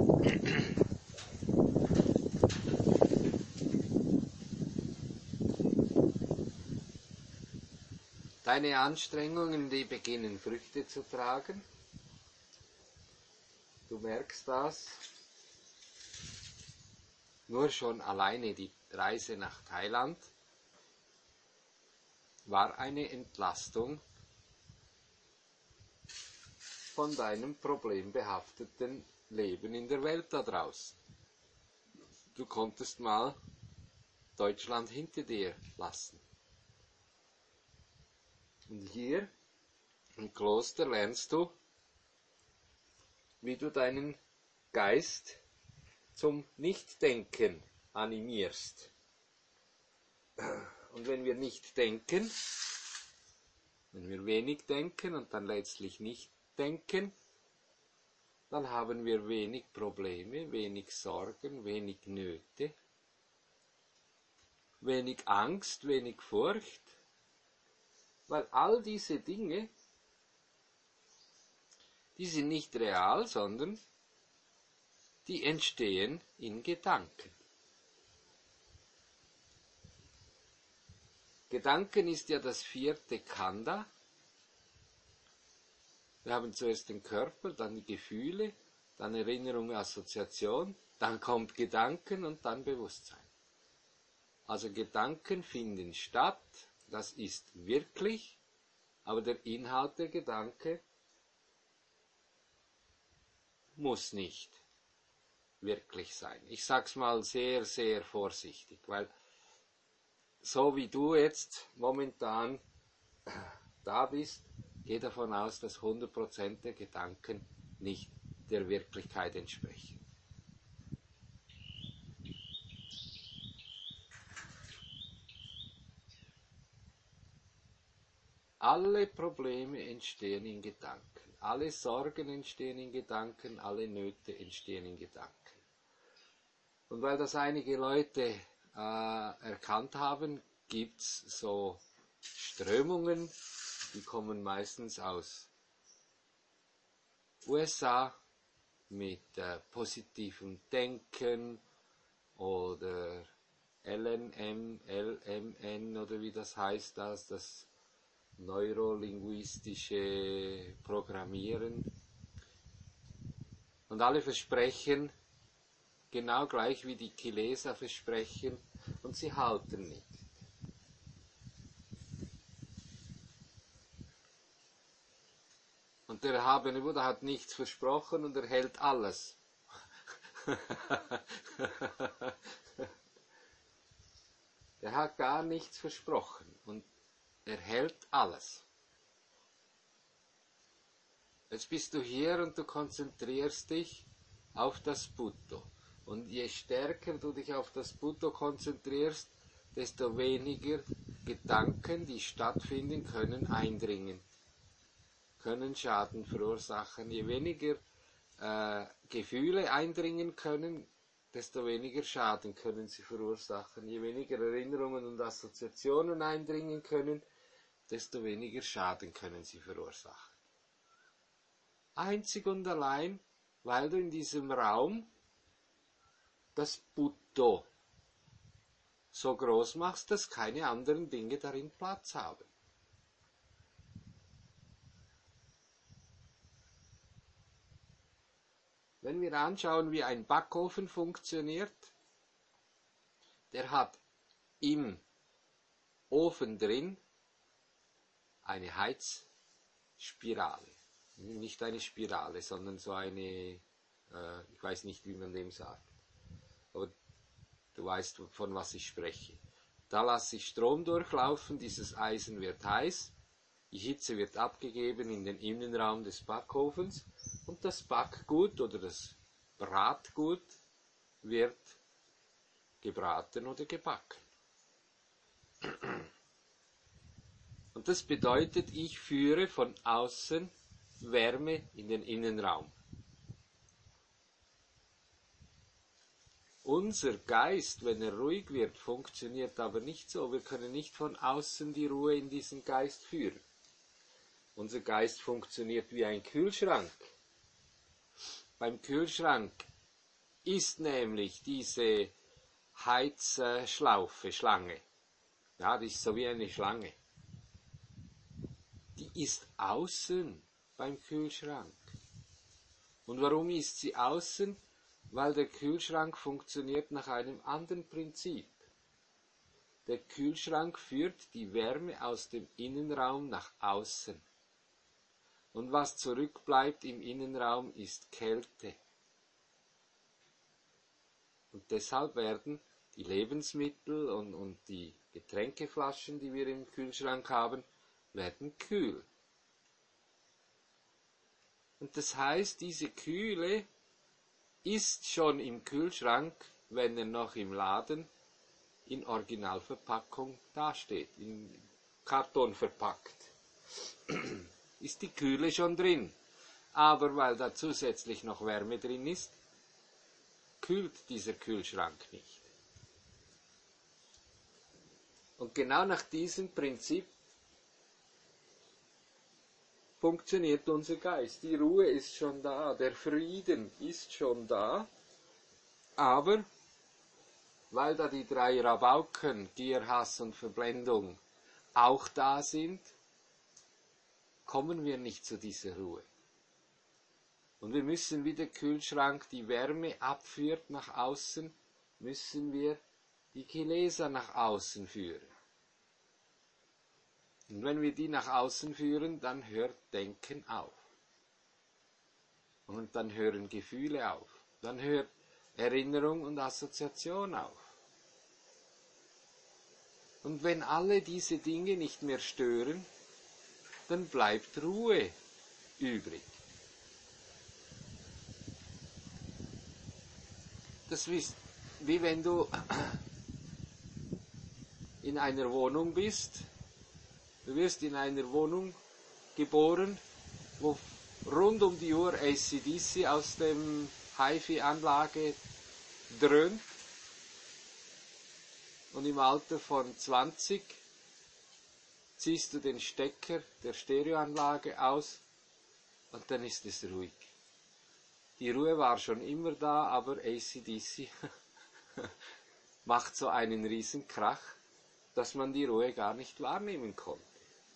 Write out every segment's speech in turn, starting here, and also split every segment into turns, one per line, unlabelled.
Deine Anstrengungen, die beginnen Früchte zu tragen. Du merkst das. Nur schon alleine die Reise nach Thailand war eine Entlastung von deinem problembehafteten Leben in der Welt da draußen. Du konntest mal Deutschland hinter dir lassen. Und hier im Kloster lernst du, wie du deinen Geist zum Nichtdenken animierst. Und wenn wir nicht denken, wenn wir wenig denken und dann letztlich nicht denken, dann haben wir wenig Probleme, wenig Sorgen, wenig Nöte, wenig Angst, wenig Furcht, weil all diese Dinge, die sind nicht real, sondern die entstehen in Gedanken. Gedanken ist ja das vierte Khandha. Wir haben zuerst den Körper, dann die Gefühle, dann Erinnerung, Assoziation, dann kommt Gedanken und dann Bewusstsein. Also Gedanken finden statt, das ist wirklich, aber der Inhalt der Gedanke muss nicht wirklich sein. Ich sag's mal sehr, sehr vorsichtig, weil so wie du jetzt momentan da bist, geh davon aus, dass 100% der Gedanken nicht der Wirklichkeit entsprechen. Alle Probleme entstehen in Gedanken, alle Sorgen entstehen in Gedanken, alle Nöte entstehen in Gedanken. Und weil das einige Leute erkannt haben, gibt es so Strömungen, die kommen meistens aus USA mit positivem Denken oder LNM, LMN oder wie das heißt, das neurolinguistische Programmieren. Und alle versprechen, genau gleich wie die Chileser versprechen, und sie halten nicht. Und der erhabene Buddha hat nichts versprochen und er hält alles. Er hat gar nichts versprochen und er hält alles. Jetzt bist du hier und du konzentrierst dich auf das Butto. Und je stärker du dich auf das Butto konzentrierst, desto weniger Gedanken, die stattfinden können, eindringen, können Schaden verursachen. Je weniger Gefühle eindringen können, desto weniger Schaden können sie verursachen. Je weniger Erinnerungen und Assoziationen eindringen können, desto weniger Schaden können sie verursachen. Einzig und allein, weil du in diesem Raum das Butto so groß machst, dass keine anderen Dinge darin Platz haben. Wenn wir anschauen, wie ein Backofen funktioniert, der hat im Ofen drin eine Heizspirale. Nicht eine Spirale, sondern so eine, ich weiß nicht, wie man dem sagt. Aber du weißt, von was ich spreche. Da lasse ich Strom durchlaufen, dieses Eisen wird heiß, die Hitze wird abgegeben in den Innenraum des Backofens und das Backgut oder das Bratgut wird gebraten oder gebacken. Und das bedeutet, ich führe von außen Wärme in den Innenraum. Unser Geist, wenn er ruhig wird, funktioniert aber nicht so. Wir können nicht von außen die Ruhe in diesen Geist führen. Unser Geist funktioniert wie ein Kühlschrank. Beim Kühlschrank ist nämlich diese Schlange. Ja, die ist so wie eine Schlange. Die ist außen beim Kühlschrank. Und warum ist sie außen? Weil der Kühlschrank funktioniert nach einem anderen Prinzip. Der Kühlschrank führt die Wärme aus dem Innenraum nach außen. Und was zurückbleibt im Innenraum ist Kälte. Und deshalb werden die Lebensmittel und die Getränkeflaschen, die wir im Kühlschrank haben, werden kühl. Und das heißt, diese Kühle ist schon im Kühlschrank, wenn er noch im Laden in Originalverpackung dasteht, in Karton verpackt. Ist die Kühle schon drin. Aber weil da zusätzlich noch Wärme drin ist, kühlt dieser Kühlschrank nicht. Und genau nach diesem Prinzip funktioniert unser Geist. Die Ruhe ist schon da, der Frieden ist schon da, aber weil da die drei Rabauken, Gier, Hass und Verblendung, auch da sind, kommen wir nicht zu dieser Ruhe. Und wir müssen, wie der Kühlschrank die Wärme abführt nach außen, müssen wir die Kilesa nach außen führen. Und wenn wir die nach außen führen, dann hört Denken auf. Und dann hören Gefühle auf. Dann hört Erinnerung und Assoziation auf. Und wenn alle diese Dinge nicht mehr stören, dann bleibt Ruhe übrig. Das ist wie wenn du in einer Wohnung bist. Du wirst in einer Wohnung geboren, wo rund um die Uhr AC/DC aus dem HiFi-Anlage dröhnt. Und im Alter von 20 ziehst du den Stecker der Stereoanlage aus und dann ist es ruhig. Die Ruhe war schon immer da, aber AC/DC macht so einen riesen Krach, dass man die Ruhe gar nicht wahrnehmen konnte.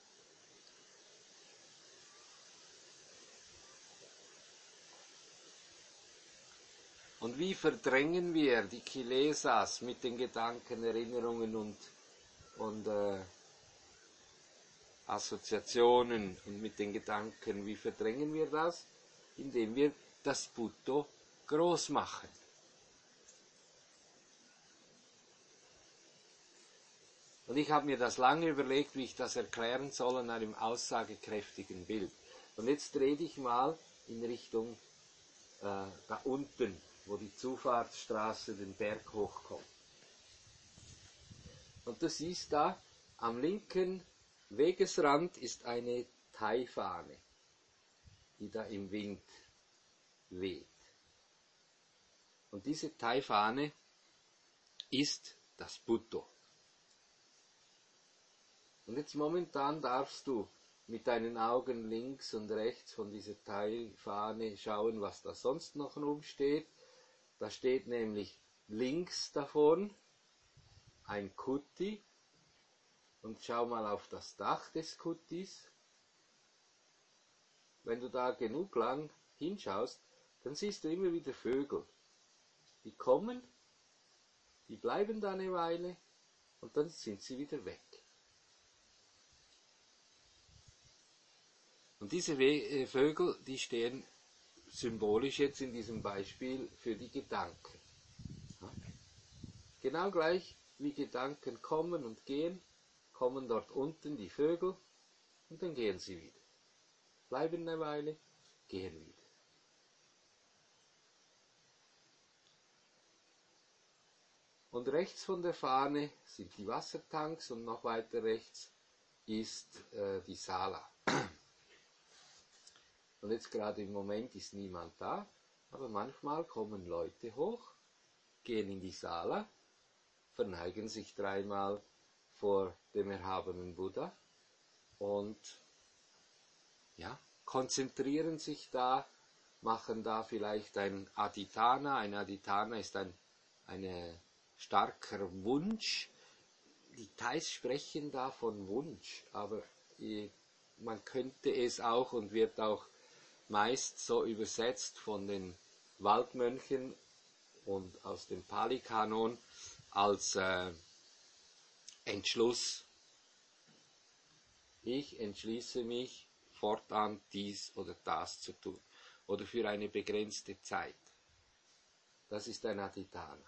Und wie verdrängen wir die Kilesas mit den Gedanken, Erinnerungen und Assoziationen und mit den Gedanken, wie verdrängen wir das? Indem wir das Bhutto groß machen. Und ich habe mir das lange überlegt, wie ich das erklären soll an einem aussagekräftigen Bild. Und jetzt drehe ich mal in Richtung da unten, wo die Zufahrtsstraße den Berg hochkommt. Und du siehst da, am linken Wegesrand ist eine Thai-Fahne, die da im Wind weht. Und diese Thai-Fahne ist das Bhutto. Und jetzt momentan darfst du mit deinen Augen links und rechts von dieser Thai-Fahne schauen, was da sonst noch rumsteht. Da steht nämlich links davon ein Kuti. Und schau mal auf das Dach des Kutis. Wenn du da genug lang hinschaust, dann siehst du immer wieder Vögel. Die kommen, die bleiben da eine Weile und dann sind sie wieder weg. Und diese Vögel, die stehen symbolisch jetzt in diesem Beispiel für die Gedanken. Genau gleich wie Gedanken kommen und gehen, kommen dort unten die Vögel und dann gehen sie wieder. Bleiben eine Weile, gehen wieder. Und rechts von der Fahne sind die Wassertanks und noch weiter rechts ist die Sala. Und jetzt gerade im Moment ist niemand da, aber manchmal kommen Leute hoch, gehen in die Sala, verneigen sich dreimal vor dem erhabenen Buddha und ja, konzentrieren sich da machen da vielleicht ein Aditana. Ein Aditana ist ein starker Wunsch. Die Thais sprechen da von Wunsch, aber man könnte es auch und wird auch meist so übersetzt von den Waldmönchen und aus dem Pali-Kanon als Entschluss. Ich entschließe mich, fortan dies oder das zu tun. Oder für eine begrenzte Zeit. Das ist ein Aditana.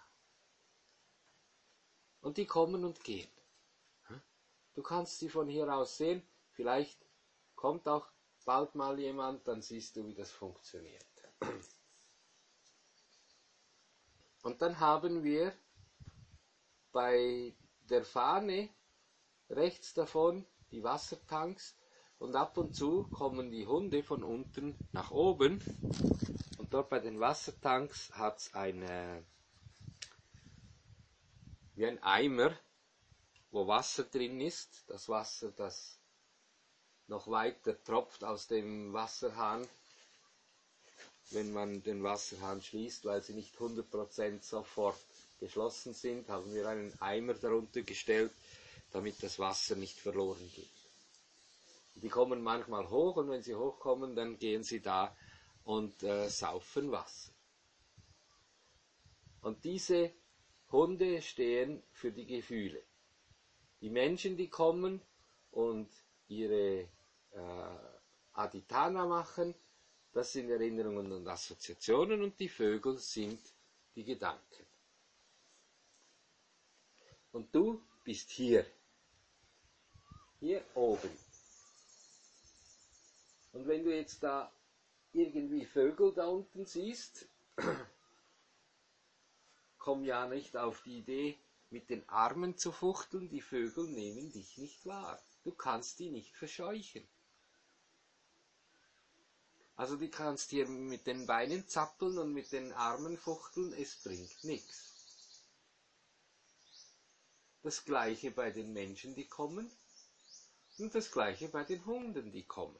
Und die kommen und gehen. Du kannst sie von hier aus sehen. Vielleicht kommt auch bald mal jemand, dann siehst du, wie das funktioniert. Und dann haben wir bei der Fahne rechts davon die Wassertanks und ab und zu kommen die Hunde von unten nach oben und dort bei den Wassertanks hat es wie ein Eimer, wo Wasser drin ist, das Wasser, das noch weiter tropft aus dem Wasserhahn, wenn man den Wasserhahn schließt, weil sie nicht 100% sofort geschlossen sind, haben wir einen Eimer darunter gestellt, damit das Wasser nicht verloren geht. Die kommen manchmal hoch und wenn sie hochkommen, dann gehen sie da und saufen Wasser. Und diese Hunde stehen für die Gefühle. Die Menschen, die kommen und ihre Aditana machen, das sind Erinnerungen und Assoziationen und die Vögel sind die Gedanken. Und du bist hier oben. Und wenn du jetzt da irgendwie Vögel da unten siehst, komm ja nicht auf die Idee, mit den Armen zu fuchteln, die Vögel nehmen dich nicht wahr. Du kannst die nicht verscheuchen. Also du kannst hier mit den Beinen zappeln und mit den Armen fuchteln, es bringt nichts. Das gleiche bei den Menschen, die kommen, und das gleiche bei den Hunden, die kommen.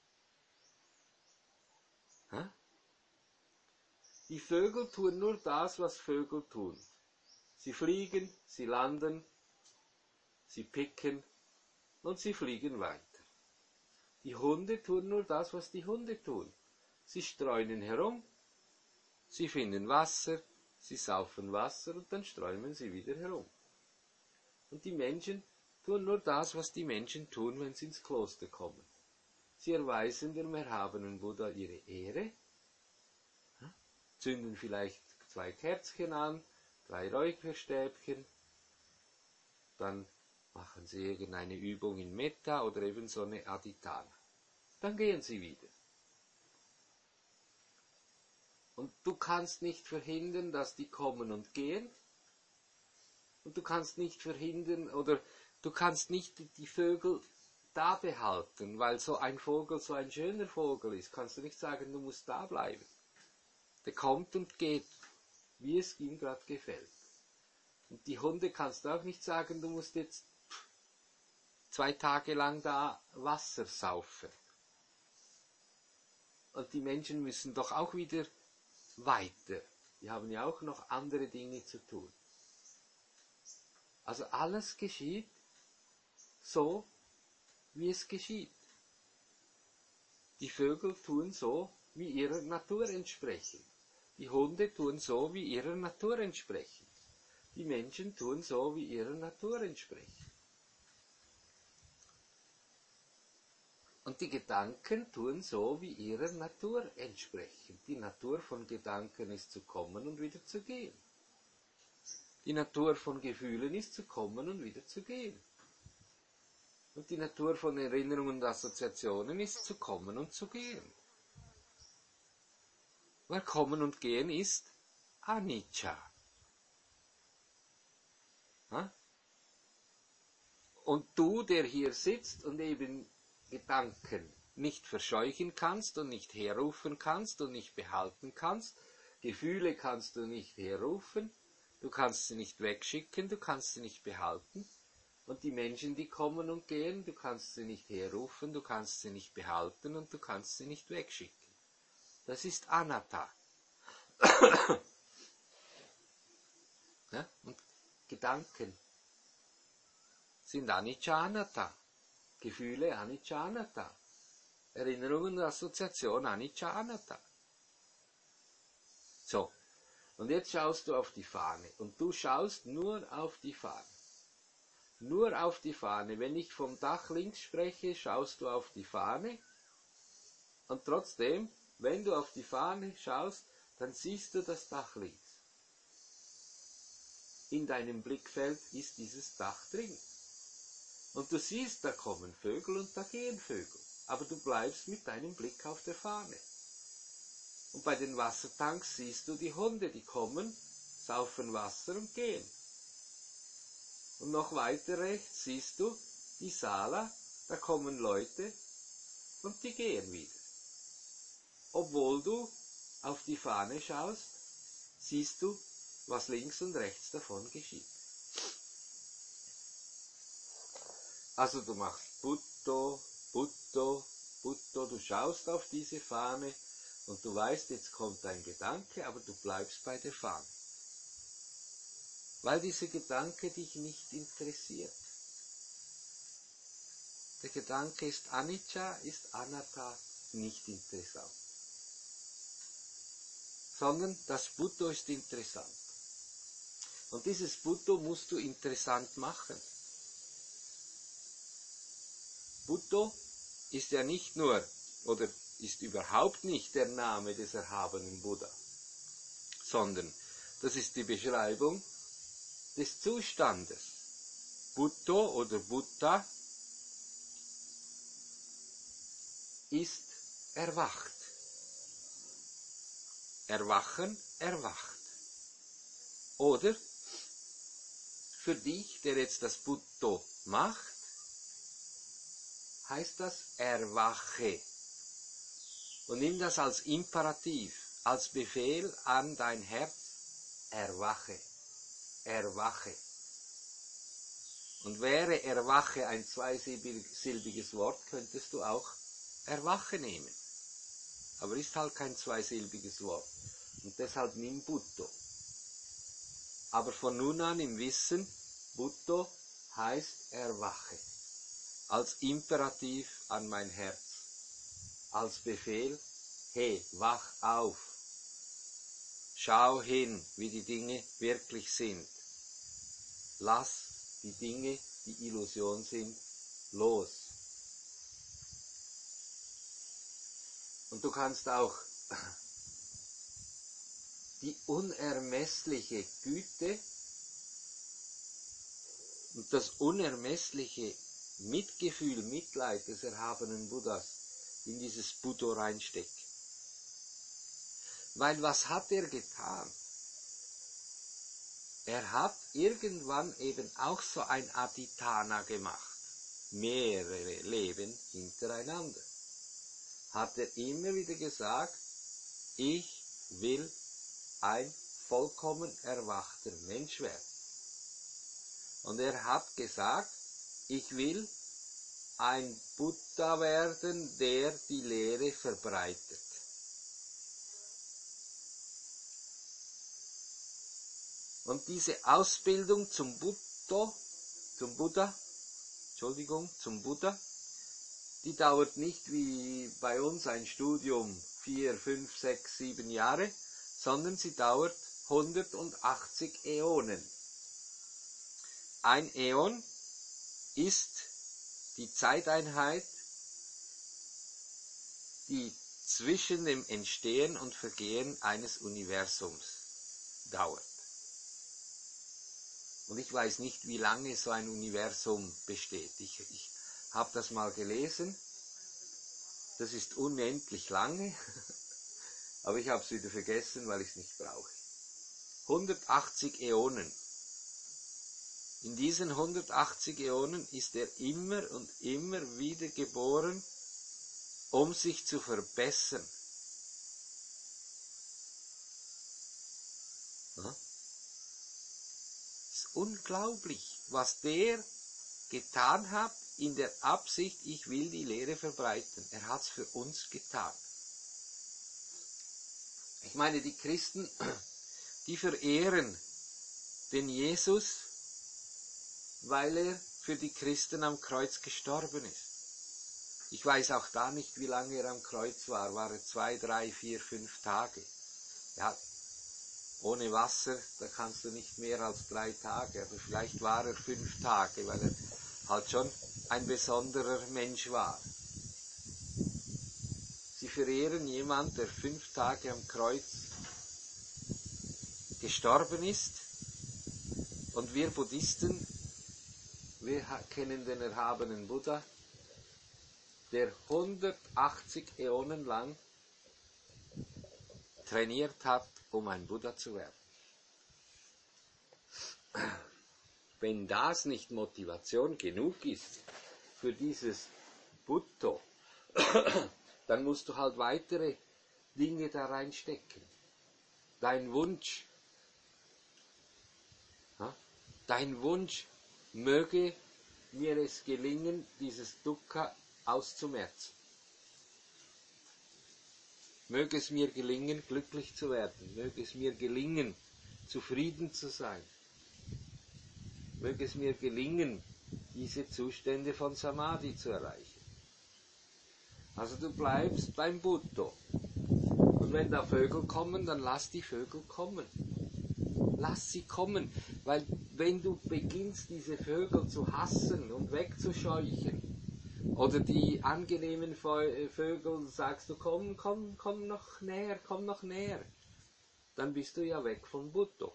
Die Vögel tun nur das, was Vögel tun. Sie fliegen, sie landen, sie picken und sie fliegen weiter. Die Hunde tun nur das, was die Hunde tun. Sie streunen herum, sie finden Wasser, sie saufen Wasser und dann streunen sie wieder herum. Und die Menschen tun nur das, was die Menschen tun, wenn sie ins Kloster kommen. Sie erweisen dem erhabenen Buddha ihre Ehre, zünden vielleicht 2 Kerzchen an, 3 Räucherstäbchen, dann machen sie irgendeine Übung in Metta oder eben so eine Aditana. Dann gehen sie wieder. Und du kannst nicht verhindern, dass die kommen und gehen. Und du kannst nicht verhindern, oder du kannst nicht die Vögel da behalten, weil so ein Vogel so ein schöner Vogel ist. Kannst du nicht sagen, du musst da bleiben. Der kommt und geht, wie es ihm gerade gefällt. Und die Hunde kannst du auch nicht sagen, du musst jetzt 2 Tage lang da Wasser saufen. Und die Menschen müssen doch auch wieder weiter. Die haben ja auch noch andere Dinge zu tun. Also alles geschieht so, wie es geschieht. Die Vögel tun so, wie ihrer Natur entsprechen. Die Hunde tun so, wie ihrer Natur entsprechen. Die Menschen tun so, wie ihrer Natur entsprechen. Und die Gedanken tun so, wie ihrer Natur entsprechen. Die Natur von Gedanken ist zu kommen und wieder zu gehen. Die Natur von Gefühlen ist zu kommen und wieder zu gehen. Und die Natur von Erinnerungen und Assoziationen ist zu kommen und zu gehen. Weil Kommen und Gehen ist Anicca. Und du, der hier sitzt und eben Gedanken nicht verscheuchen kannst und nicht herrufen kannst und nicht behalten kannst, Gefühle kannst du nicht herrufen, du kannst sie nicht wegschicken, du kannst sie nicht behalten, und die Menschen, die kommen und gehen, du kannst sie nicht herrufen, du kannst sie nicht behalten und du kannst sie nicht wegschicken. das ist Anatta. Ja? Und Gedanken sind Anicca Anatta. Gefühle Anicca Anatta. Erinnerungen und Assoziation Anicca Anatta. So, und jetzt schaust du auf die Fahne. Und du schaust nur auf die Fahne. Nur auf die Fahne. Wenn ich vom Dach links spreche, schaust du auf die Fahne. Und trotzdem, wenn du auf die Fahne schaust, dann siehst du das Dach links. In deinem Blickfeld ist dieses Dach drin. Und du siehst, da kommen Vögel und da gehen Vögel. Aber du bleibst mit deinem Blick auf der Fahne. Und bei den Wassertanks siehst du die Hunde, die kommen, saufen Wasser und gehen. Und noch weiter rechts siehst du die Sala, da kommen Leute und die gehen wieder. Obwohl du auf die Fahne schaust, siehst du, was links und rechts davon geschieht. Also du machst Butto, Butto, Butto, du schaust auf diese Fahne und du weißt, jetzt kommt ein Gedanke, aber du bleibst bei der Fahne. Weil dieser Gedanke dich nicht interessiert. Der Gedanke ist Anicca, ist Anatta, nicht interessant. Sondern das Butto ist interessant. Und dieses Butto musst du interessant machen. Butto ist ja nicht nur, oder ist überhaupt nicht der Name des erhabenen Buddha, sondern das ist die Beschreibung des Zustandes. Butto oder Buddha ist erwacht. Erwachen, erwacht. Oder für dich, der jetzt das Butto macht, heißt das erwache. Und nimm das als Imperativ, als Befehl an dein Herz, erwache, erwache. Und wäre erwache ein zweisilbiges Wort, könntest du auch erwache nehmen. Aber ist halt kein zweisilbiges Wort. Und deshalb nimm Butto. Aber von nun an im Wissen, Butto heißt erwache. Als Imperativ an mein Herz. Als Befehl, hey, wach auf. Schau hin, wie die Dinge wirklich sind. Lass die Dinge, die Illusion sind, los. Und du kannst auch die unermessliche Güte und das unermessliche Mitgefühl, Mitleid des erhabenen Buddhas in dieses Butto reinstecken. Weil was hat er getan? Er hat irgendwann eben auch so ein Aditana gemacht. Mehrere Leben hintereinander. Hat er immer wieder gesagt, ich will ein vollkommen erwachter Mensch werden. Und er hat gesagt, ich will ein Buddha werden, der die Lehre verbreitet. Und diese Ausbildung zum Buddha, die dauert nicht wie bei uns ein Studium 4, 5, 6, 7 Jahre, sondern sie dauert 180 Äonen. Ein Äon ist die Zeiteinheit, die zwischen dem Entstehen und Vergehen eines Universums dauert. Und ich weiß nicht, wie lange so ein Universum besteht. Ich habe das mal gelesen. Das ist unendlich lange. Aber ich habe es wieder vergessen, weil ich es nicht brauche. 180 Äonen. In diesen 180 Äonen ist er immer und immer wieder geboren, um sich zu verbessern. Ja? Es ist unglaublich, was der getan hat in der Absicht, ich will die Lehre verbreiten. Er hat es für uns getan. Ich meine, die Christen, die verehren den Jesus, weil er für die Christen am Kreuz gestorben ist. Ich weiß auch da nicht, wie lange er am Kreuz war. War er 2, 3, 4, 5 Tage? Ja, ohne Wasser, da kannst du nicht mehr als 3 Tage. Aber vielleicht war er 5 Tage, weil er halt schon ein besonderer Mensch war. Sie verehren jemanden, der 5 Tage am Kreuz gestorben ist. Und wir Buddhisten, wir kennen den erhabenen Buddha, der 180 Äonen lang trainiert hat, um ein Buddha zu werden. Wenn das nicht Motivation genug ist für dieses Butto, dann musst du halt weitere Dinge da reinstecken. Dein Wunsch, möge mir es gelingen, dieses Dukkha auszumerzen. Möge es mir gelingen, glücklich zu werden. Möge es mir gelingen, zufrieden zu sein. Möge es mir gelingen, diese Zustände von Samadhi zu erreichen. Also du bleibst beim Buddha. Und wenn da Vögel kommen, dann lass die Vögel kommen. Lass sie kommen, weil wenn du beginnst, diese Vögel zu hassen und wegzuscheuchen, oder die angenehmen Vögel sagst du, komm noch näher, dann bist du ja weg vom Buddha.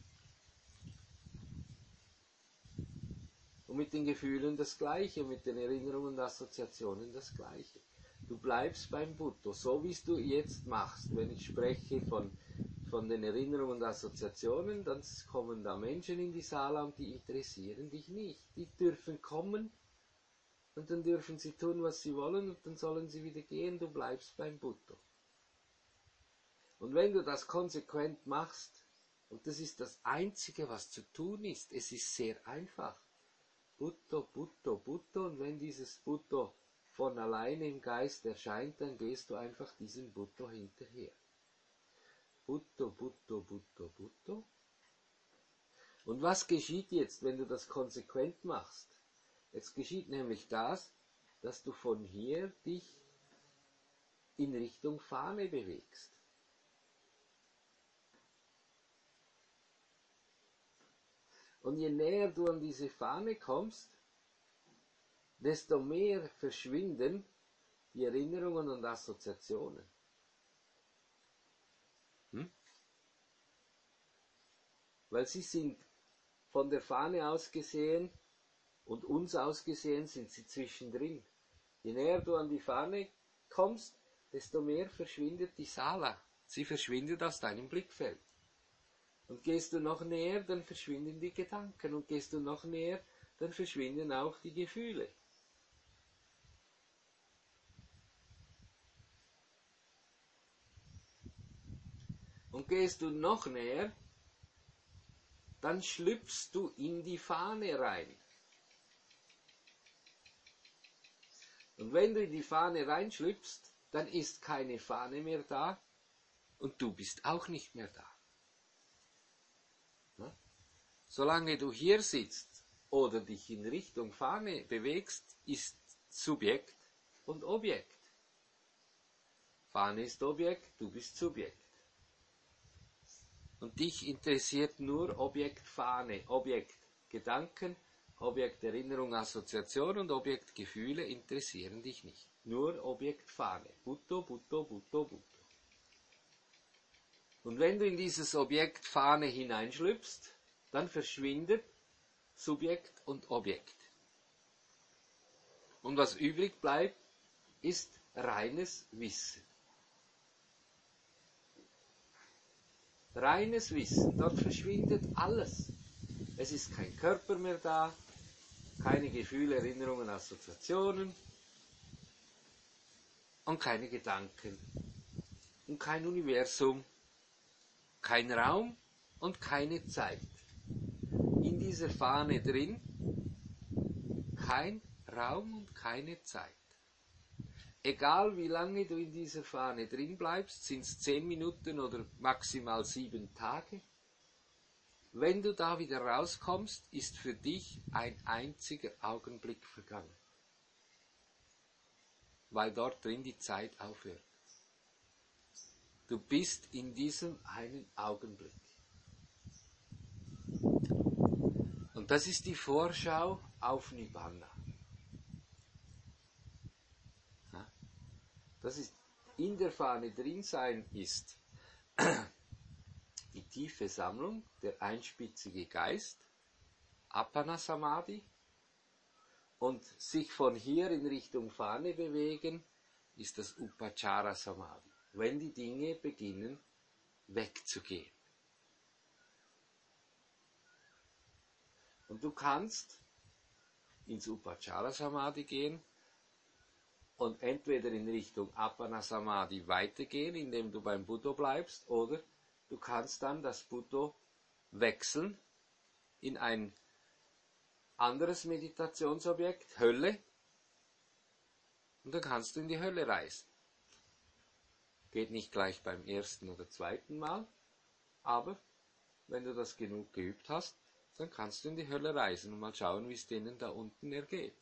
Und mit den Gefühlen das Gleiche, mit den Erinnerungen und Assoziationen das Gleiche. Du bleibst beim Buddha, so wie es du jetzt machst. Wenn ich spreche von den Erinnerungen und Assoziationen, dann kommen da Menschen in die Sala und die interessieren dich nicht. Die dürfen kommen und dann dürfen sie tun, was sie wollen und dann sollen sie wieder gehen, du bleibst beim Buddha. Und wenn du das konsequent machst, und das ist das Einzige, was zu tun ist, es ist sehr einfach. Buddha, Buddha, Buddha, und wenn dieses Buddha von alleine im Geist erscheint, dann gehst du einfach diesem Buddha hinterher. Buddha, Buddha, Buddha, Buddha. Und was geschieht jetzt, wenn du das konsequent machst? Jetzt geschieht nämlich das, dass du von hier dich in Richtung Fahne bewegst. Und je näher du an diese Fahne kommst, desto mehr verschwinden die Erinnerungen und Assoziationen. Weil sie sind von der Fahne aus gesehen und uns aus gesehen sind sie zwischendrin. Je näher du an die Fahne kommst, desto mehr verschwindet die Sala. Sie verschwindet aus deinem Blickfeld. Und gehst du noch näher, dann verschwinden die Gedanken. Und gehst du noch näher, dann verschwinden auch die Gefühle. Und gehst du noch näher, dann schlüpfst du in die Fahne rein. Und wenn du in die Fahne reinschlüpfst, dann ist keine Fahne mehr da und du bist auch nicht mehr da. Ja? Solange du hier sitzt oder dich in Richtung Fahne bewegst, ist Subjekt und Objekt. Fahne ist Objekt, du bist Subjekt. Und dich interessiert nur Objekt Fahne, Objekt Gedanken, Objekt Erinnerung, Assoziation und Objekt Gefühle interessieren dich nicht. Nur Objekt Fahne. Buddha, Buddha, Buddha, Buddha. Und wenn du in dieses Objekt Fahne hineinschlüpfst, dann verschwindet Subjekt und Objekt. Und was übrig bleibt, ist reines Wissen. Reines Wissen, dort verschwindet alles. Es ist kein Körper mehr da, keine Gefühle, Erinnerungen, Assoziationen und keine Gedanken und kein Universum, kein Raum und keine Zeit. In dieser Fahne drin kein Raum und keine Zeit. egal wie lange du in dieser Fahne drin bleibst, sind es 10 Minuten oder maximal 7 Tage, wenn du da wieder rauskommst, ist für dich ein einziger Augenblick vergangen, weil dort drin die Zeit aufhört. Du bist in diesem einen Augenblick. Und das ist die Vorschau auf Nibbana. Das ist in der Fahne drin sein ist die tiefe Sammlung, der einspitzige Geist, Appana-Samadhi, und sich von hier in Richtung Fahne bewegen, ist das Upachara-Samadhi, wenn die Dinge beginnen wegzugehen. Und du kannst ins Upachara-Samadhi gehen und entweder in Richtung Appana-Samadhi weitergehen, indem du beim Buddho bleibst, oder du kannst dann das Buddho wechseln in ein anderes Meditationsobjekt, Hölle, und dann kannst du in die Hölle reisen. Geht nicht gleich beim ersten oder zweiten Mal, aber wenn du das genug geübt hast, dann kannst du in die Hölle reisen und mal schauen, wie es denen da unten ergeht.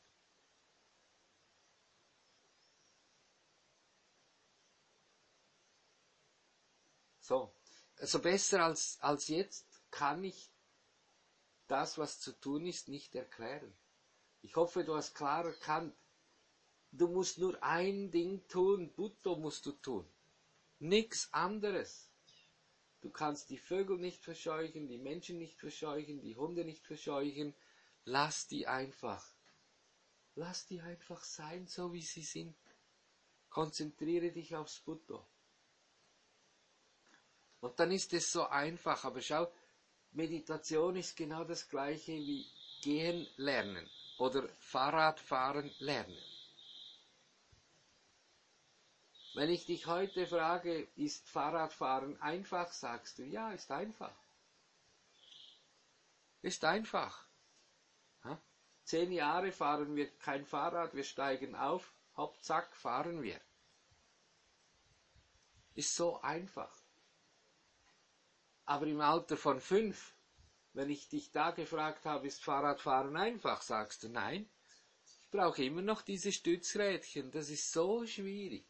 So, also besser als jetzt kann ich das, was zu tun ist, nicht erklären. Ich hoffe, du hast klar erkannt, du musst nur ein Ding tun, Buddho musst du tun. Nichts anderes. Du kannst die Vögel nicht verscheuchen, die Menschen nicht verscheuchen, die Hunde nicht verscheuchen. Lass die einfach. Lass die einfach sein, so wie sie sind. Konzentriere dich aufs Buddho. Und dann ist es so einfach. Aber schau, Meditation ist genau das gleiche wie Gehen lernen oder Fahrradfahren lernen. Wenn ich dich heute frage, ist Fahrradfahren einfach, sagst du, ja, ist einfach. Ist einfach. 10 Jahre fahren wir kein Fahrrad, wir steigen auf, hopp, zack, fahren wir. Ist so einfach. Aber im Alter von 5, wenn ich dich da gefragt habe, ist Fahrradfahren einfach, sagst du, nein, ich brauche immer noch diese Stützrädchen, das ist so schwierig.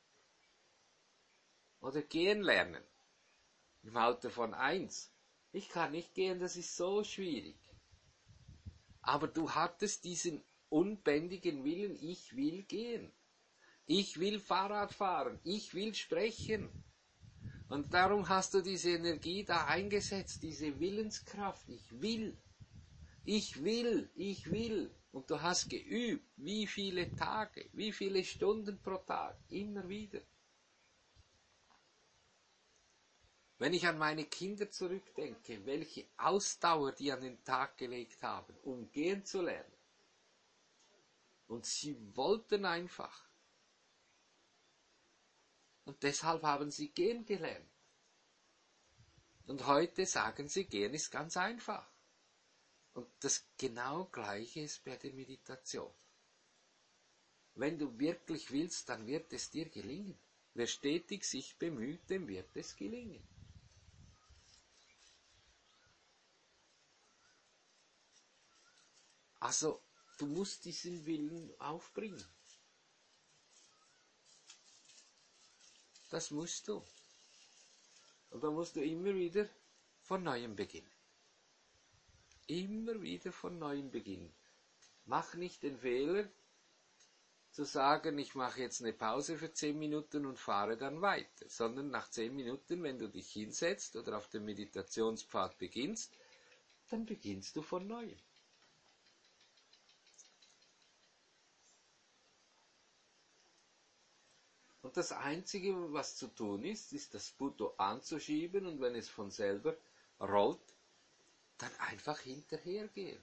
Oder gehen lernen, im Alter von 1. Ich kann nicht gehen, das ist so schwierig. Aber du hattest diesen unbändigen Willen, ich will gehen. Ich will Fahrrad fahren, ich will sprechen. Und darum hast du diese Energie da eingesetzt, diese Willenskraft. Ich will, ich will, ich will. Und du hast geübt, wie viele Tage, wie viele Stunden pro Tag, immer wieder. Wenn ich an meine Kinder zurückdenke, welche Ausdauer die an den Tag gelegt haben, um gehen zu lernen. Und sie wollten einfach. Und deshalb haben sie gehen gelernt. Und heute sagen sie, gehen ist ganz einfach. Und das genau Gleiche ist bei der Meditation. Wenn du wirklich willst, dann wird es dir gelingen. Wer stetig sich bemüht, dem wird es gelingen. Also, du musst diesen Willen aufbringen. Das musst du. Und dann musst du immer wieder von Neuem beginnen. Immer wieder von Neuem beginnen. Mach nicht den Fehler, zu sagen, ich mache jetzt eine Pause für 10 Minuten und fahre dann weiter. Sondern nach 10 Minuten, wenn du dich hinsetzt oder auf dem Meditationspfad beginnst, dann beginnst du von Neuem. Und das Einzige, was zu tun ist, ist das Buddho anzuschieben und wenn es von selber rollt, dann einfach hinterhergehen.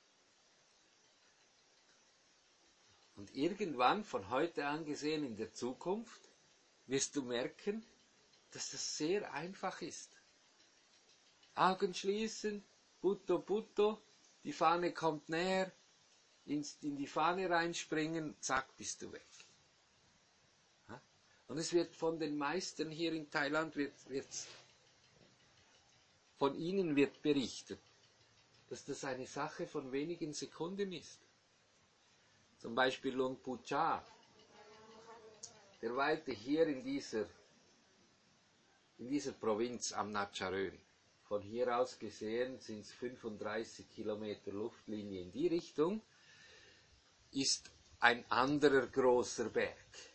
Und irgendwann, von heute an gesehen in der Zukunft, wirst du merken, dass das sehr einfach ist. Augen schließen, Buddho, Buddho, die Fahne kommt näher, in die Fahne reinspringen, zack, bist du weg. Und es wird von den meisten hier in Thailand, von ihnen wird berichtet, dass das eine Sache von wenigen Sekunden ist. Zum Beispiel Luang Pu Cha, der weilte hier in dieser Provinz am Natcharoen. Von hier aus gesehen sind es 35 Kilometer Luftlinie in die Richtung, ist ein anderer großer Berg.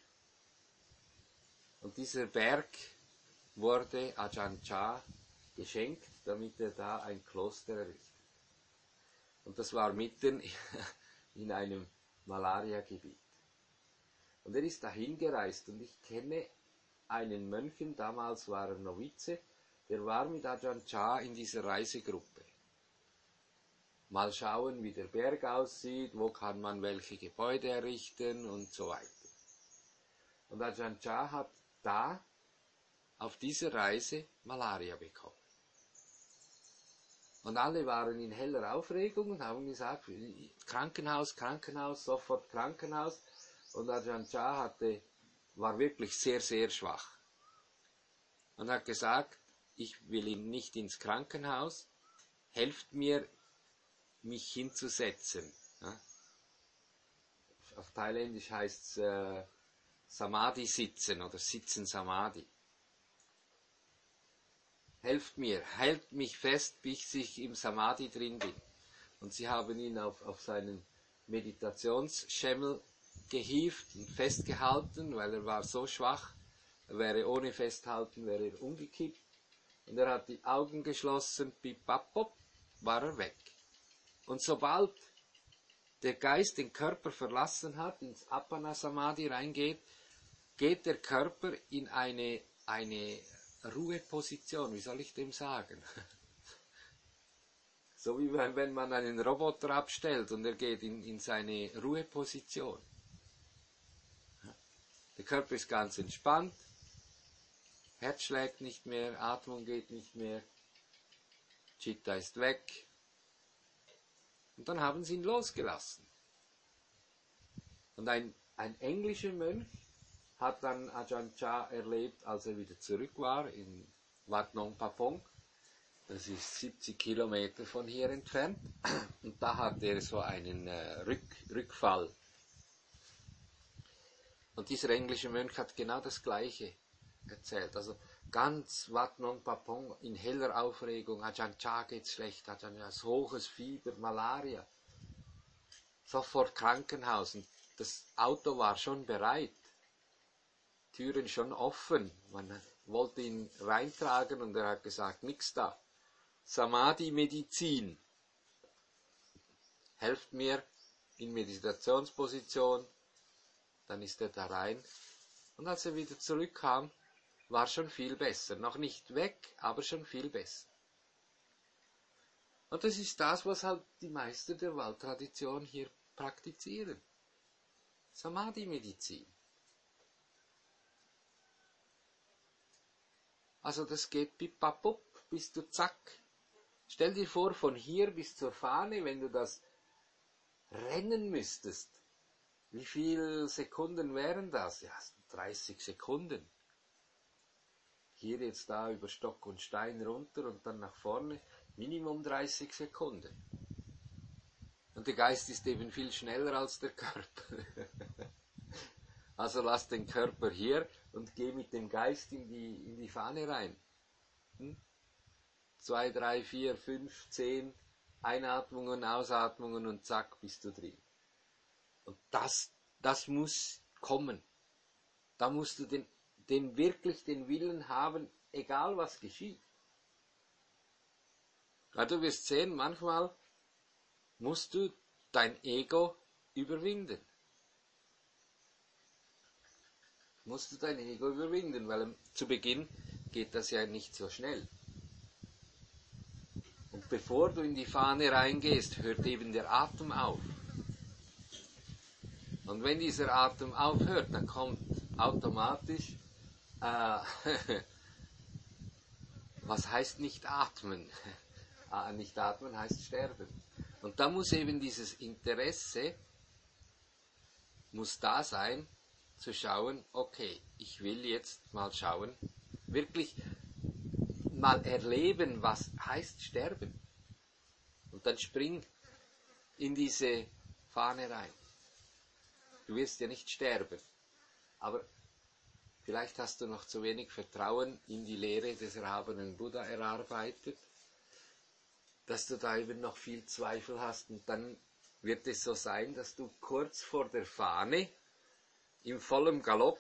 Und dieser Berg wurde Ajahn Chah geschenkt, damit er da ein Kloster errichtet. Und das war mitten in einem Malaria-Gebiet. Und er ist dahin gereist und ich kenne einen Mönchen, damals war er Novize, der war mit Ajahn Chah in dieser Reisegruppe. Mal schauen, wie der Berg aussieht, wo kann man welche Gebäude errichten und so weiter. Und Ajahn Chah hat da auf dieser Reise Malaria bekommen. Und alle waren in heller Aufregung und haben gesagt, Krankenhaus, Krankenhaus, sofort Krankenhaus. Und Ajahn Chah war wirklich sehr, sehr schwach. Und hat gesagt, ich will ihn nicht ins Krankenhaus, helft mir, mich hinzusetzen. Ja? Auf Thailändisch heißt es Samadhi sitzen oder sitzen Samadhi. Helft mir, hält mich fest, bis ich im Samadhi drin bin. Und sie haben ihn auf seinen Meditationsschemmel gehievt und festgehalten, weil er war so schwach, ohne Festhalten wäre er umgekippt. Und er hat die Augen geschlossen, pipapop, war er weg. Und sobald der Geist den Körper verlassen hat, ins Appana Samadhi reingeht, geht der Körper in eine Ruheposition, wie soll ich dem sagen? So wie wenn man einen Roboter abstellt und er geht in seine Ruheposition. Der Körper ist ganz entspannt, Herz schlägt nicht mehr, Atmung geht nicht mehr, Chitta ist weg. Und dann haben sie ihn losgelassen. Und ein englischer Mönch hat dann Ajahn Chah erlebt, als er wieder zurück war in Wat Nong Papong. Das ist 70 Kilometer von hier entfernt. Und da hat er so einen Rückfall. Und dieser englische Mönch hat genau das Gleiche erzählt. Also ganz Wat Nong Papong in heller Aufregung. Ajahn Chah geht's schlecht, Ajahn Chah hohes Fieber, Malaria. Sofort Krankenhaus. Und das Auto war schon bereit. Türen schon offen. Man wollte ihn reintragen und er hat gesagt, nix da. Samadhi-Medizin. Helft mir in Meditationsposition. Dann ist er da rein. Und als er wieder zurückkam, war schon viel besser. Noch nicht weg, aber schon viel besser. Und das ist das, was halt die Meister der Waldtradition hier praktizieren. Samadhi-Medizin. Also das geht pipapup, bis du zack. Stell dir vor, von hier bis zur Fahne, wenn du das rennen müsstest. Wie viele Sekunden wären das? Ja, 30 Sekunden. Hier jetzt da über Stock und Stein runter und dann nach vorne. Minimum 30 Sekunden. Und der Geist ist eben viel schneller als der Körper. Also lass den Körper hier und geh mit dem Geist in die Fahne rein. 2, 3, 4, 5, 10 Einatmungen, Ausatmungen und zack, bist du drin. Und das muss kommen. Da musst du wirklich den Willen haben, egal was geschieht. Weil du wirst sehen, manchmal musst du dein Ego überwinden. Weil zu Beginn geht das ja nicht so schnell. Und bevor du in die Fahne reingehst, hört eben der Atem auf. Und wenn dieser Atem aufhört, dann kommt automatisch, was heißt nicht atmen? Nicht atmen heißt sterben. Und da muss eben dieses Interesse, muss da sein, zu schauen, okay, ich will jetzt mal schauen, wirklich mal erleben, was heißt sterben. Und dann spring in diese Fahne rein. Du wirst ja nicht sterben, aber vielleicht hast du noch zu wenig Vertrauen in die Lehre des erhabenen Buddha erarbeitet, dass du da eben noch viel Zweifel hast, und dann wird es so sein, dass du kurz vor der Fahne im vollen Galopp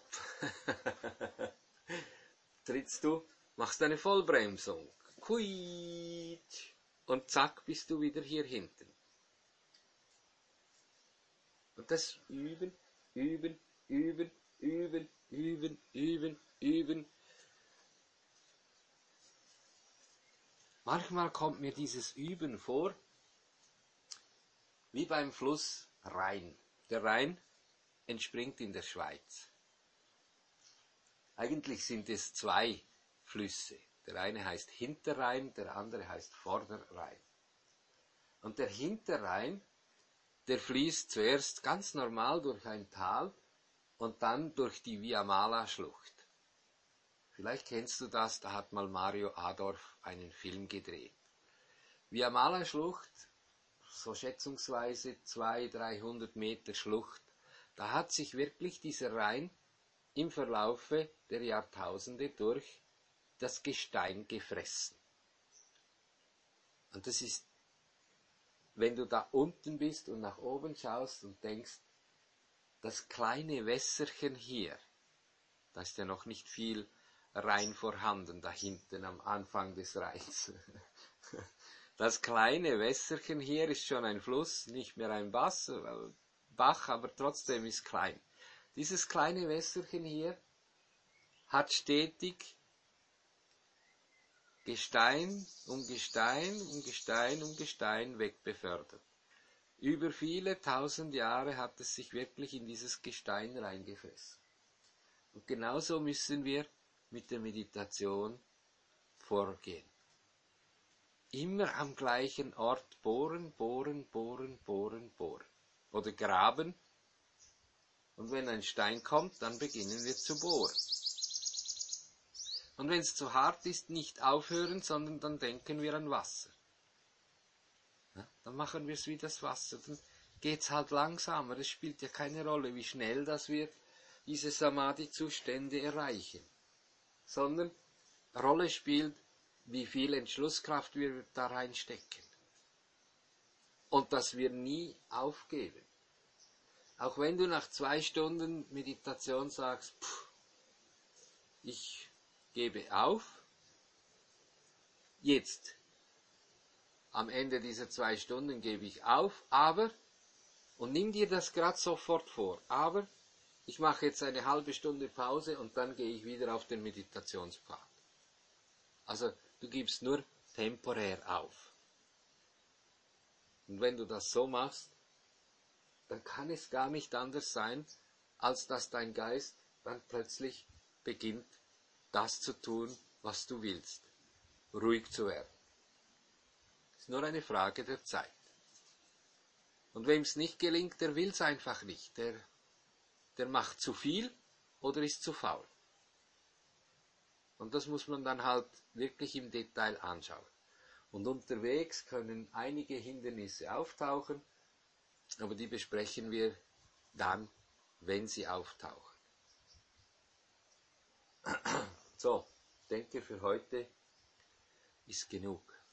trittst du, machst eine Vollbremsung, quietsch, und zack, bist du wieder hier hinten. Und das üben, üben, üben, üben, üben, üben, üben. Manchmal kommt mir dieses Üben vor, wie beim Fluss Rhein. Der Rhein entspringt in der Schweiz. Eigentlich sind es zwei Flüsse. Der eine heißt Hinterrhein, der andere heißt Vorderrhein. Und der Hinterrhein, der fließt zuerst ganz normal durch ein Tal und dann durch die Via Mala-Schlucht. Vielleicht kennst du das, da hat mal Mario Adorf einen Film gedreht. Via Mala-Schlucht, so schätzungsweise 200-300 Meter Schlucht, da hat sich wirklich dieser Rhein im Verlaufe der Jahrtausende durch das Gestein gefressen. Und das ist, wenn du da unten bist und nach oben schaust und denkst, das kleine Wässerchen hier, da ist ja noch nicht viel Rhein vorhanden, da hinten am Anfang des Rheins. Das kleine Wässerchen hier ist schon ein Fluss, nicht mehr ein Bach, aber trotzdem ist klein. Dieses kleine Wässerchen hier hat stetig Gestein um Gestein um Gestein um Gestein wegbefördert. Über viele tausend Jahre hat es sich wirklich in dieses Gestein reingefressen. Und genauso müssen wir mit der Meditation vorgehen. Immer am gleichen Ort bohren, bohren, bohren, bohren, bohren. Oder graben. Und wenn ein Stein kommt, dann beginnen wir zu bohren. Und wenn es zu hart ist, nicht aufhören, sondern dann denken wir an Wasser. Ja, dann machen wir es wie das Wasser. Dann geht es halt langsamer. Es spielt ja keine Rolle, wie schnell dass wir diese Samadhi-Zustände erreichen. Sondern Rolle spielt, wie viel Entschlusskraft wir da reinstecken. Und dass wir nie aufgeben. Auch wenn du nach 2 Stunden Meditation sagst, ich gebe auf, jetzt, am Ende dieser 2 Stunden gebe ich auf, aber, und nimm dir das gerade sofort vor, aber ich mache jetzt eine halbe Stunde Pause und dann gehe ich wieder auf den Meditationspfad. Also du gibst nur temporär auf. Und wenn du das so machst, dann kann es gar nicht anders sein, als dass dein Geist dann plötzlich beginnt, das zu tun, was du willst. Ruhig zu werden. Es ist nur eine Frage der Zeit. Und wem es nicht gelingt, der will es einfach nicht. Der macht zu viel oder ist zu faul. Und das muss man dann halt wirklich im Detail anschauen. Und unterwegs können einige Hindernisse auftauchen, aber die besprechen wir dann, wenn sie auftauchen. So, ich denke, für heute ist genug.